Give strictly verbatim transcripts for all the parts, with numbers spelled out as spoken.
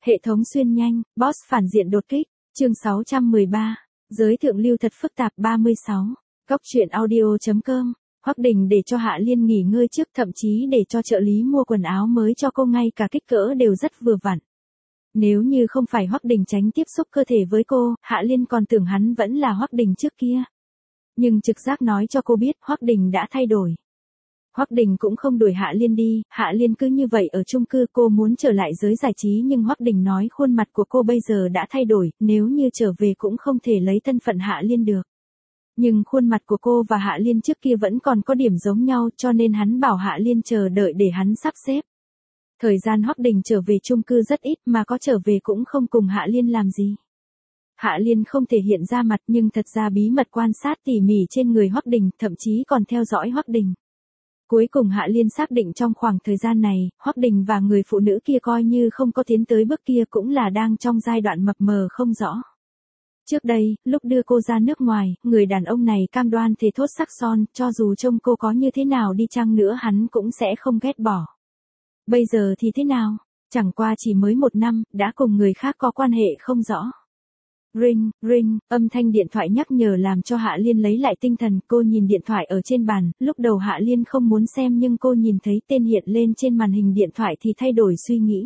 Hệ thống xuyên nhanh, boss phản diện đột kích, chương sáu trăm mười ba, giới thượng lưu thật phức tạp ba mươi sáu, góc truyện audio.com, Hoắc Đình để cho Hạ Liên nghỉ ngơi trước, thậm chí để cho trợ lý mua quần áo mới cho cô, ngay cả kích cỡ đều rất vừa vặn. Nếu như không phải Hoắc Đình tránh tiếp xúc cơ thể với cô, Hạ Liên còn tưởng hắn vẫn là Hoắc Đình trước kia. Nhưng trực giác nói cho cô biết Hoắc Đình đã thay đổi. Hoắc Đình cũng không đuổi Hạ Liên đi, Hạ Liên cứ như vậy ở chung cư, cô muốn trở lại giới giải trí nhưng Hoắc Đình nói khuôn mặt của cô bây giờ đã thay đổi, nếu như trở về cũng không thể lấy thân phận Hạ Liên được. Nhưng khuôn mặt của cô và Hạ Liên trước kia vẫn còn có điểm giống nhau, cho nên hắn bảo Hạ Liên chờ đợi để hắn sắp xếp. Thời gian Hoắc Đình trở về chung cư rất ít, mà có trở về cũng không cùng Hạ Liên làm gì. Hạ Liên không thể hiện ra mặt nhưng thật ra bí mật quan sát tỉ mỉ trên người Hoắc Đình, thậm chí còn theo dõi Hoắc Đình. Cuối cùng Hạ Liên xác định trong khoảng thời gian này, Hoắc Đình và người phụ nữ kia coi như không có tiến tới bước kia, cũng là đang trong giai đoạn mập mờ không rõ. Trước đây, lúc đưa cô ra nước ngoài, người đàn ông này cam đoan thề thốt sắc son, cho dù trông cô có như thế nào đi chăng nữa hắn cũng sẽ không ghét bỏ. Bây giờ thì thế nào? Chẳng qua chỉ mới một năm, đã cùng người khác có quan hệ không rõ. Ring, ring, âm thanh điện thoại nhắc nhở làm cho Hạ Liên lấy lại tinh thần, cô nhìn điện thoại ở trên bàn, lúc đầu Hạ Liên không muốn xem nhưng cô nhìn thấy tên hiện lên trên màn hình điện thoại thì thay đổi suy nghĩ.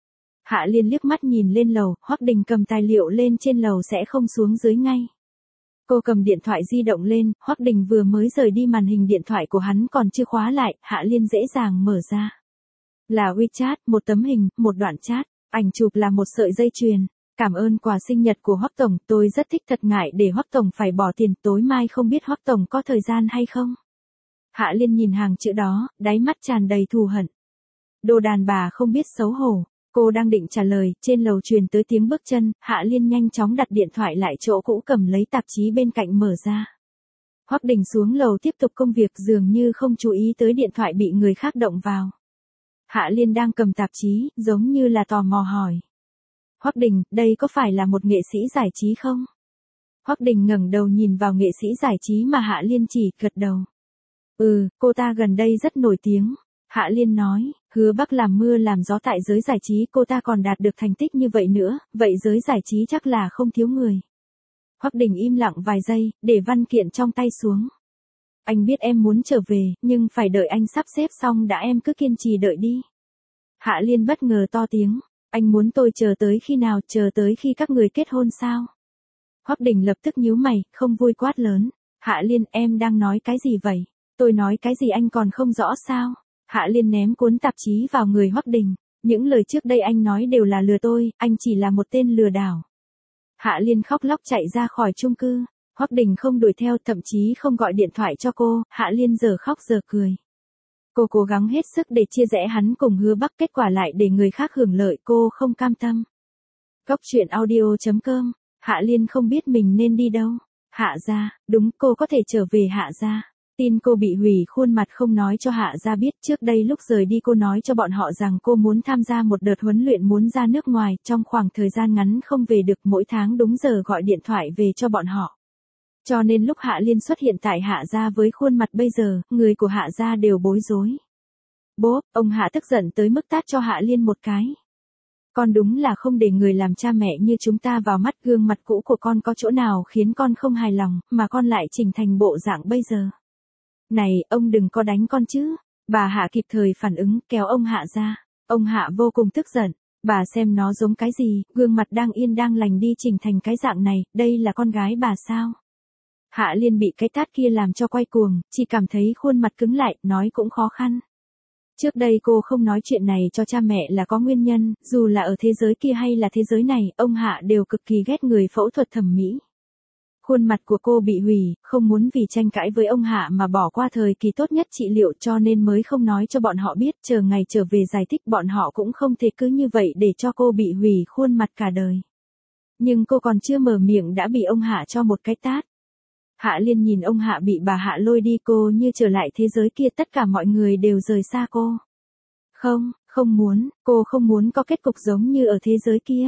Hạ Liên liếc mắt nhìn lên lầu, Hoắc Đình cầm tài liệu lên trên lầu sẽ không xuống dưới ngay. Cô cầm điện thoại di động lên, Hoắc Đình vừa mới rời đi, màn hình điện thoại của hắn còn chưa khóa lại, Hạ Liên dễ dàng mở ra. Là WeChat, một tấm hình, một đoạn chat, ảnh chụp là một sợi dây chuyền. Cảm ơn quà sinh nhật của Hoắc Tổng, tôi rất thích, thật ngại để Hoắc Tổng phải bỏ tiền, tối mai không biết Hoắc Tổng có thời gian hay không. Hạ Liên nhìn hàng chữ đó, đáy mắt tràn đầy thù hận. Đồ đàn bà không biết xấu hổ. Cô đang định trả lời, trên lầu truyền tới tiếng bước chân, Hạ Liên nhanh chóng đặt điện thoại lại chỗ cũ, cầm lấy tạp chí bên cạnh mở ra. Hoắc Đình xuống lầu tiếp tục công việc, dường như không chú ý tới điện thoại bị người khác động vào. Hạ Liên đang cầm tạp chí, giống như là tò mò hỏi. Hoắc Đình, đây có phải là một nghệ sĩ giải trí không? Hoắc Đình ngẩng đầu nhìn vào nghệ sĩ giải trí mà Hạ Liên chỉ, gật đầu. Ừ, cô ta gần đây rất nổi tiếng. Hạ Liên nói, Hứa Bắc làm mưa làm gió tại giới giải trí, cô ta còn đạt được thành tích như vậy nữa, vậy giới giải trí chắc là không thiếu người. Hoắc Đình im lặng vài giây, để văn kiện trong tay xuống. Anh biết em muốn trở về, nhưng phải đợi anh sắp xếp xong đã, em cứ kiên trì đợi đi. Hạ Liên bất ngờ to tiếng, anh muốn tôi chờ tới khi nào, chờ tới khi các người kết hôn sao? Hoắc Đình lập tức nhíu mày, không vui quát lớn. Hạ Liên, em đang nói cái gì vậy? Tôi nói cái gì anh còn không rõ sao? Hạ Liên ném cuốn tạp chí vào người Hoắc Đình. Những lời trước đây anh nói đều là lừa tôi, anh chỉ là một tên lừa đảo. Hạ Liên khóc lóc chạy ra khỏi chung cư. Hoắc Đình không đuổi theo, thậm chí không gọi điện thoại cho cô, Hạ Liên giờ khóc giờ cười. Cô cố gắng hết sức để chia rẽ hắn cùng Hứa Bắc, kết quả lại để người khác hưởng lợi, cô không cam tâm. Góc truyện audio.com, Hạ Liên không biết mình nên đi đâu. Hạ gia, đúng, cô có thể trở về Hạ gia. Tin cô bị hủy, khuôn mặt không nói cho Hạ gia biết. Trước đây lúc rời đi cô nói cho bọn họ rằng cô muốn tham gia một đợt huấn luyện, muốn ra nước ngoài, trong khoảng thời gian ngắn không về được, mỗi tháng đúng giờ gọi điện thoại về cho bọn họ. Cho nên lúc Hạ Liên xuất hiện tại Hạ gia với khuôn mặt bây giờ, người của Hạ gia đều bối rối. Bố, ông Hạ tức giận tới mức tát cho Hạ Liên một cái. Con đúng là không để người làm cha mẹ như chúng ta vào mắt, gương mặt cũ của con có chỗ nào khiến con không hài lòng, mà con lại chỉnh thành bộ dạng bây giờ. Này, ông đừng có đánh con chứ. Bà Hạ kịp thời phản ứng, kéo ông Hạ ra. Ông Hạ vô cùng tức giận. Bà xem nó giống cái gì, gương mặt đang yên đang lành đi chỉnh thành cái dạng này, đây là con gái bà sao? Hạ Liên bị cái tát kia làm cho quay cuồng, chỉ cảm thấy khuôn mặt cứng lại, nói cũng khó khăn. Trước đây cô không nói chuyện này cho cha mẹ là có nguyên nhân, dù là ở thế giới kia hay là thế giới này, ông Hạ đều cực kỳ ghét người phẫu thuật thẩm mỹ. Khuôn mặt của cô bị hủy, không muốn vì tranh cãi với ông Hạ mà bỏ qua thời kỳ tốt nhất trị liệu, cho nên mới không nói cho bọn họ biết, chờ ngày trở về giải thích bọn họ cũng không thể cứ như vậy để cho cô bị hủy khuôn mặt cả đời. Nhưng cô còn chưa mở miệng đã bị ông Hạ cho một cái tát. Hạ Liên nhìn ông Hạ bị bà Hạ lôi đi, cô như trở lại thế giới kia, tất cả mọi người đều rời xa cô. Không, không muốn, cô không muốn có kết cục giống như ở thế giới kia.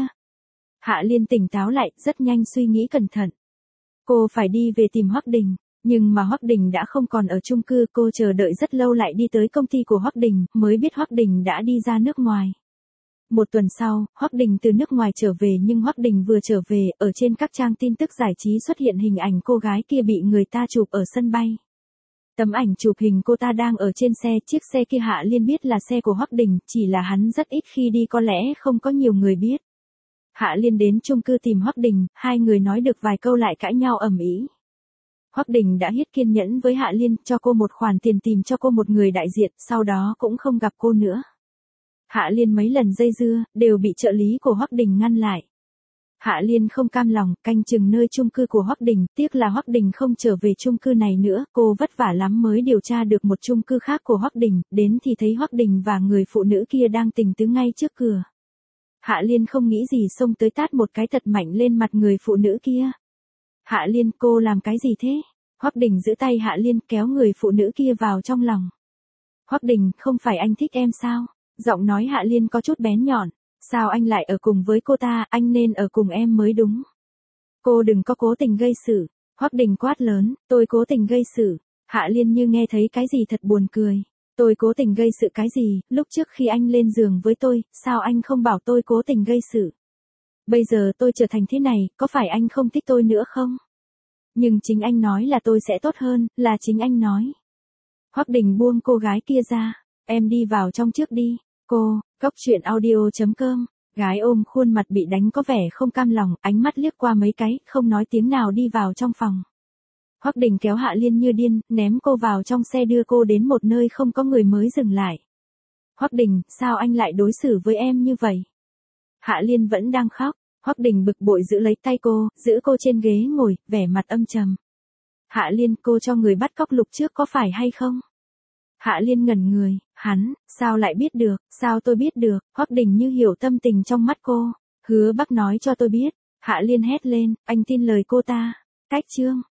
Hạ Liên tỉnh táo lại, rất nhanh suy nghĩ cẩn thận. Cô phải đi về tìm Hoắc Đình, nhưng mà Hoắc Đình đã không còn ở chung cư, cô chờ đợi rất lâu lại đi tới công ty của Hoắc Đình, mới biết Hoắc Đình đã đi ra nước ngoài. Một tuần sau, Hoắc Đình từ nước ngoài trở về nhưng Hoắc Đình vừa trở về, ở trên các trang tin tức giải trí xuất hiện hình ảnh cô gái kia bị người ta chụp ở sân bay. Tấm ảnh chụp hình cô ta đang ở trên xe, chiếc xe kia Hạ Liên biết là xe của Hoắc Đình, chỉ là hắn rất ít khi đi có lẽ không có nhiều người biết. Hạ Liên đến chung cư tìm Hoắc Đình, hai người nói được vài câu lại cãi nhau ầm ĩ. Hoắc Đình đã hết kiên nhẫn với Hạ Liên, cho cô một khoản tiền tìm cho cô một người đại diện, sau đó cũng không gặp cô nữa. Hạ Liên mấy lần dây dưa, đều bị trợ lý của Hoắc Đình ngăn lại. Hạ Liên không cam lòng, canh chừng nơi chung cư của Hoắc Đình, tiếc là Hoắc Đình không trở về chung cư này nữa, cô vất vả lắm mới điều tra được một chung cư khác của Hoắc Đình, đến thì thấy Hoắc Đình và người phụ nữ kia đang tình tứ ngay trước cửa. Hạ Liên không nghĩ gì xông tới tát một cái thật mạnh lên mặt người phụ nữ kia. Hạ Liên, cô làm cái gì thế? Hoắc Đình giữ tay Hạ Liên kéo người phụ nữ kia vào trong lòng. Hoắc Đình, không phải anh thích em sao? Giọng nói Hạ Liên có chút bén nhọn. Sao anh lại ở cùng với cô ta, anh nên ở cùng em mới đúng. Cô đừng có cố tình gây sự. Hoắc Đình quát lớn, tôi cố tình gây sự. Hạ Liên như nghe thấy cái gì thật buồn cười. Tôi cố tình gây sự cái gì, lúc trước khi anh lên giường với tôi, sao anh không bảo tôi cố tình gây sự? Bây giờ tôi trở thành thế này, có phải anh không thích tôi nữa không? Nhưng chính anh nói là tôi sẽ tốt hơn, là chính anh nói. Hoắc Đình buông cô gái kia ra, em đi vào trong trước đi. Cô, Cốc Truyện Audio chấm com, gái ôm khuôn mặt bị đánh có vẻ không cam lòng, ánh mắt liếc qua mấy cái, không nói tiếng nào đi vào trong phòng. Hoắc Đình kéo Hạ Liên như điên, ném cô vào trong xe đưa cô đến một nơi không có người mới dừng lại. Hoắc Đình, sao anh lại đối xử với em như vậy? Hạ Liên vẫn đang khóc, Hoắc Đình bực bội giữ lấy tay cô, giữ cô trên ghế ngồi, vẻ mặt âm trầm. Hạ Liên, cô cho người bắt cóc Lục trước có phải hay không? Hạ Liên ngẩn người, hắn, sao lại biết được, sao tôi biết được? Hoắc Đình như hiểu tâm tình trong mắt cô, Hứa Bắc nói cho tôi biết. Hạ Liên hét lên, anh tin lời cô ta. Cách chương